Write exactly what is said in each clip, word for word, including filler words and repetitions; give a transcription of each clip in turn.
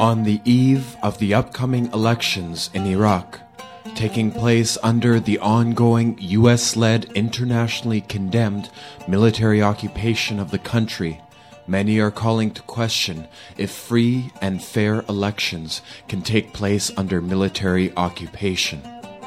On the eve of the upcoming elections in Iraq, taking place under the ongoing U S-led, internationally condemned military occupation of the country, many are calling to question if free and fair elections can take place under military occupation.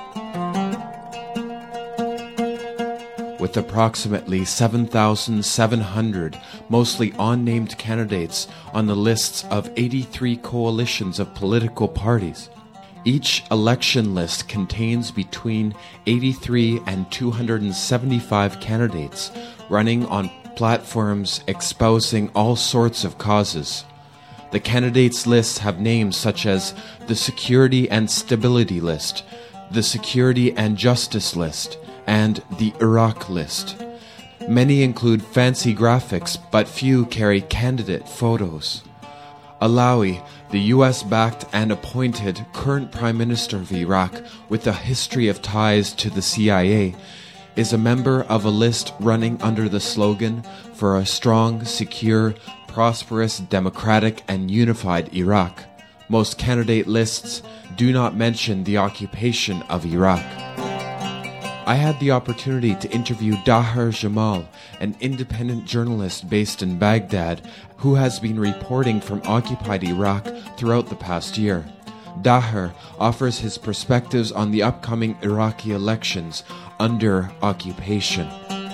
With approximately seven thousand seven hundred mostly unnamed candidates on the lists of eighty-three coalitions of political parties, each election list contains between eighty-three and two hundred seventy-five candidates running on platforms espousing all sorts of causes. The candidates' lists have names such as the Security and Stability List, the Security and Justice List, and the Iraq List. Many include fancy graphics, but few carry candidate photos. Alawi, the U S-backed and appointed current Prime Minister of Iraq with a history of ties to the C I A, is a member of a list running under the slogan for a strong, secure, prosperous, democratic, and unified Iraq. Most candidate lists do not mention the occupation of Iraq. I had the opportunity to interview Daher Jamal, an independent journalist based in Baghdad, who has been reporting from occupied Iraq throughout the past year. Daher offers his perspectives on the upcoming Iraqi elections under occupation.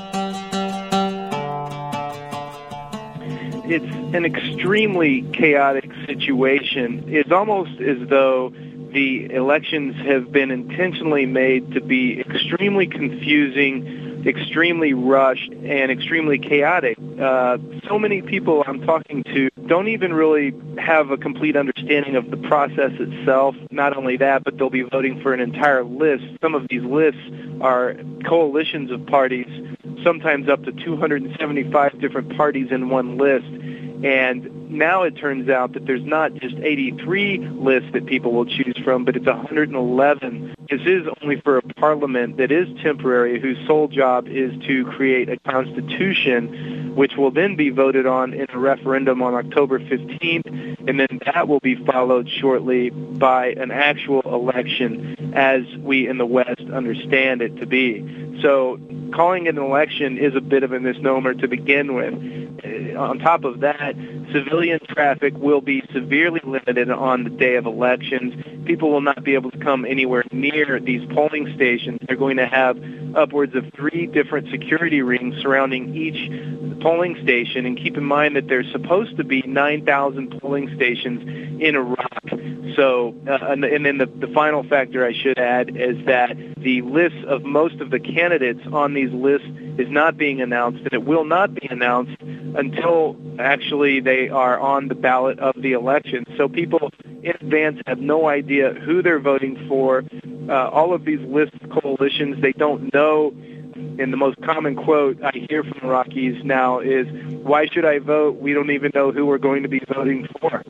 It's an extremely chaotic situation. It's almost as though the elections have been intentionally made to be extremely confusing, extremely rushed, and extremely chaotic. Uh, so many people I'm talking to don't even really have a complete understanding of the process itself. Not only that, but they'll be voting for an entire list. Some of these lists are coalitions of parties, sometimes up to two hundred seventy-five different parties in one list. And now it turns out that there's not just eighty-three lists that people will choose from, but it's one hundred eleven. This is only for a parliament that is temporary, whose sole job is to create a constitution, which will then be voted on in a referendum on October fifteenth, and then that will be followed shortly by an actual election as we in the West understand it to be. So calling it an election is a bit of a misnomer to begin with. On top of that, civilian traffic will be severely limited on the day of elections. People will not be able to come anywhere near these polling stations. They're going to have upwards of three different security rings surrounding each polling station. And keep in mind that there's supposed to be nine thousand polling stations in Iraq. So, uh, and, and then the, the final factor I should add is that the list of most of the candidates on these lists is not being announced, and it will not be announced until actually they are on the ballot of the election. So people in advance have no idea who they're voting for. Uh, all of these list coalitions, they don't know. And the most common quote I hear from Iraqis now is, "Why should I vote? We don't even know who we're going to be voting for."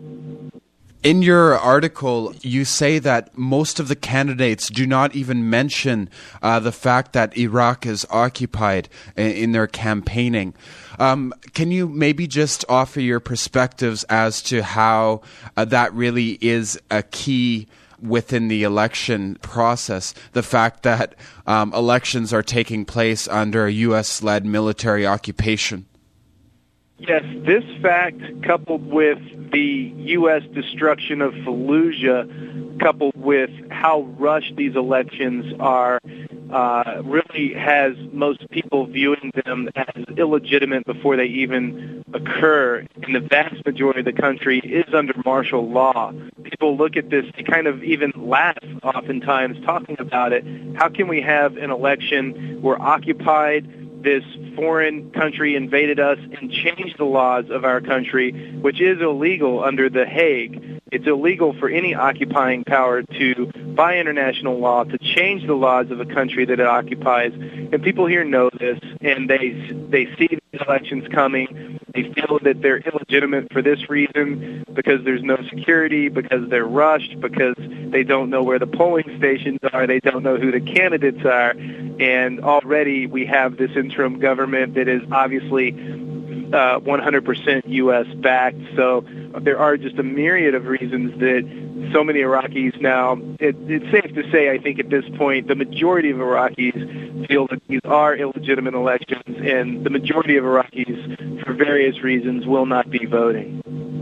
In your article, you say that most of the candidates do not even mention uh, the fact that Iraq is occupied in, in their campaigning. Um, can you maybe just offer your perspectives as to how uh, that really is a key within the election process, the fact that um, elections are taking place under a U S-led military occupation? Yes, this fact, coupled with the U S destruction of Fallujah, coupled with how rushed these elections are, uh, really has most people viewing them as illegitimate before they even occur. And the vast majority of the country is under martial law. People look at this, they kind of even laugh oftentimes talking about it. How can we have an election? We're occupied. This foreign country invaded us and changed the laws of our country, which is illegal under The Hague. It's illegal for any occupying power to, by international law, to change the laws of a country that it occupies. And people here know this, and they they see these elections coming. They feel that they're illegitimate for this reason, because there's no security, because they're rushed, because they don't know where the polling stations are, they don't know who the candidates are, and already we have this interim government that is obviously uh, one hundred percent U S backed. So there are just a myriad of reasons that so many Iraqis now, it, it's safe to say, I think at this point, the majority of Iraqis feel that these are illegitimate elections, and the majority of Iraqis, for various reasons, will not be voting.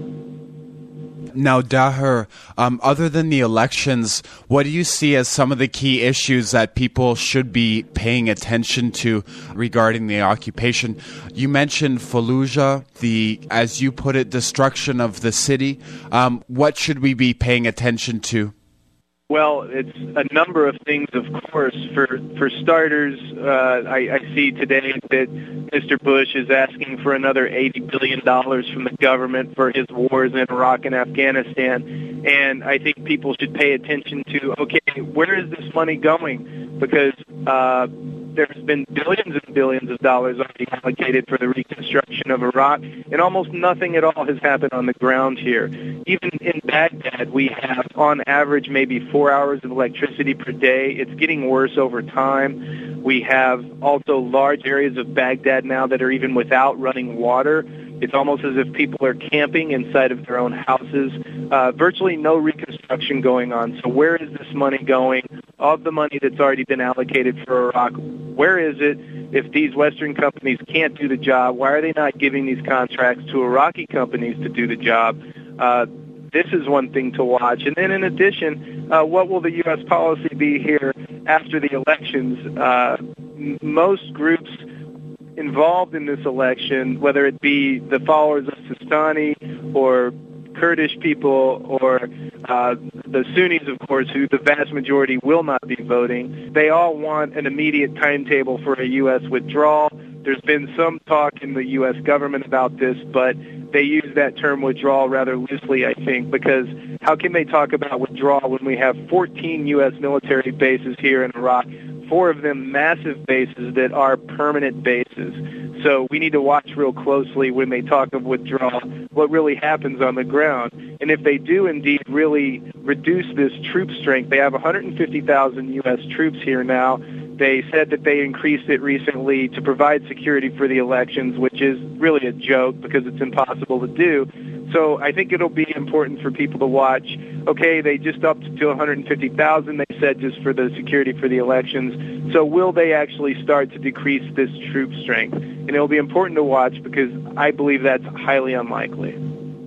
Now, Daher, um, other than the elections, what do you see as some of the key issues that people should be paying attention to regarding the occupation? You mentioned Fallujah, the, as you put it, destruction of the city. Um, what should we be paying attention to? Well, it's a number of things, of course. For for starters, uh, I, I see today that Mister Bush is asking for another eighty billion dollars from the government for his wars in Iraq and Afghanistan. And I think people should pay attention to, okay, where is this money going? Because uh, there's been billions and billions of dollars already allocated for the reconstruction of Iraq, and almost nothing at all has happened on the ground here. Even in Baghdad, we have, on average, maybe four hours of electricity per day. It's getting worse over time. We have also large areas of Baghdad now that are even without running water. It's almost as if people are camping inside of their own houses. Uh, virtually no reconstruction going on. So where is this money going? Of the money that's already been allocated for Iraq, where is it? If these Western companies can't do the job, why are they not giving these contracts to Iraqi companies to do the job? Uh, this is one thing to watch. And then in addition, uh, what will the U S policy be here after the elections? Uh, m- most groups involved in this election, whether it be the followers of Sistani or Kurdish people or uh, the Sunnis, of course, who the vast majority will not be voting, they all want an immediate timetable for a U S withdrawal. There's been some talk in the U S government about this, but they use that term withdrawal rather loosely, I think, because how can they talk about withdrawal when we have fourteen U S military bases here in Iraq, four of them massive bases that are permanent bases? So we need to watch real closely when they talk of withdrawal, what really happens on the ground. And if they do indeed really reduce this troop strength, they have one hundred fifty thousand U S troops here now. They said that they increased it recently to provide security for the elections, which is really a joke because it's impossible to do. So I think it'll be important for people to watch. Okay, they just upped to one hundred fifty thousand, they said, just for the security for the elections. So will they actually start to decrease this troop strength? And it'll be important to watch because I believe that's highly unlikely.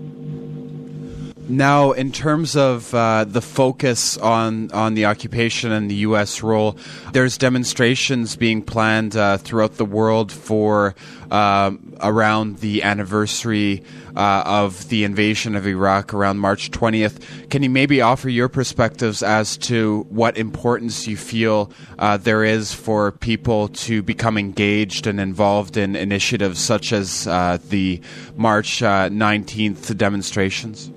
Now, in terms of uh, the focus on, on the occupation and the U S role, there's demonstrations being planned uh, throughout the world for uh, around the anniversary uh, of the invasion of Iraq around March twentieth. Can you maybe offer your perspectives as to what importance you feel uh, there is for people to become engaged and involved in initiatives such as uh, the March uh, nineteenth demonstrations?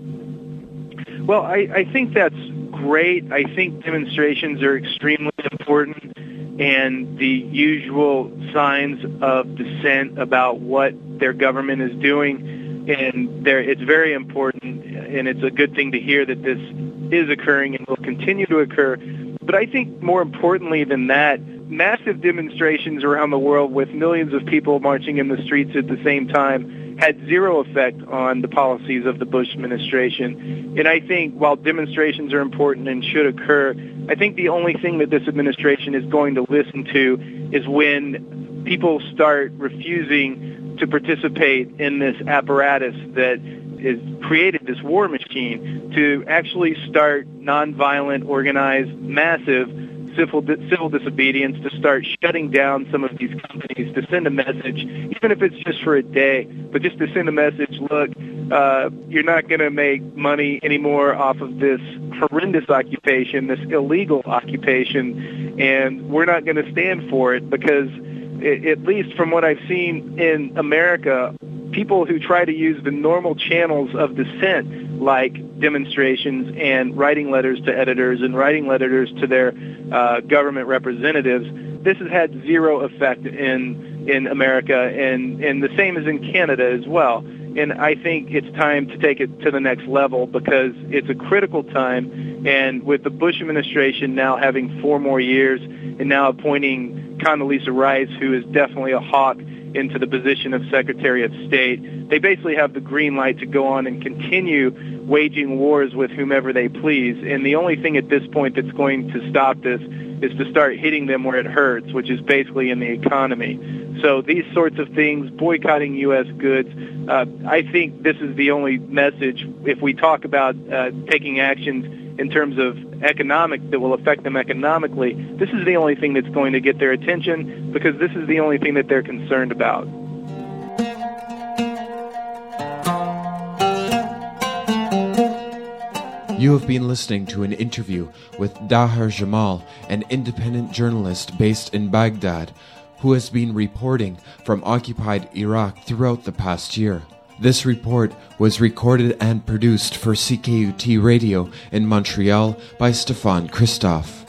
Well, I, I think that's great. I think demonstrations are extremely important, and the usual signs of dissent about what their government is doing, and there, it's very important, and it's a good thing to hear that this is occurring and will continue to occur. But I think more importantly than that, massive demonstrations around the world with millions of people marching in the streets at the same time had zero effect on the policies of the Bush administration. And I think while demonstrations are important and should occur, I think the only thing that this administration is going to listen to is when people start refusing to participate in this apparatus that has created this war machine to actually start nonviolent, organized, massive civil civil disobedience, to start shutting down some of these companies, to send a message, even if it's just for a day, but just to send a message, look, uh, you're not going to make money anymore off of this horrendous occupation, this illegal occupation, and we're not going to stand for it because, it, at least from what I've seen in America, people who try to use the normal channels of dissent, like demonstrations and writing letters to editors and writing letters to their uh, government representatives, this has had zero effect in in America, and, and the same as in Canada as well. And I think it's time to take it to the next level because it's a critical time, and with the Bush administration now having four more years and now appointing Condoleezza Rice, who is definitely a hawk into the position of Secretary of State. They basically have the green light to go on and continue waging wars with whomever they please. And the only thing at this point that's going to stop this is to start hitting them where it hurts, which is basically in the economy. So these sorts of things, boycotting U S goods, uh, I think this is the only message. If we talk about uh, taking actions in terms of economic that will affect them economically, this is the only thing that's going to get their attention, because this is the only thing that they're concerned about. You have been listening to an interview with Daher Jamal, an independent journalist based in Baghdad, who has been reporting from occupied Iraq throughout the past year. This report was recorded and produced for C K U T Radio in Montreal by Stefan Christophe.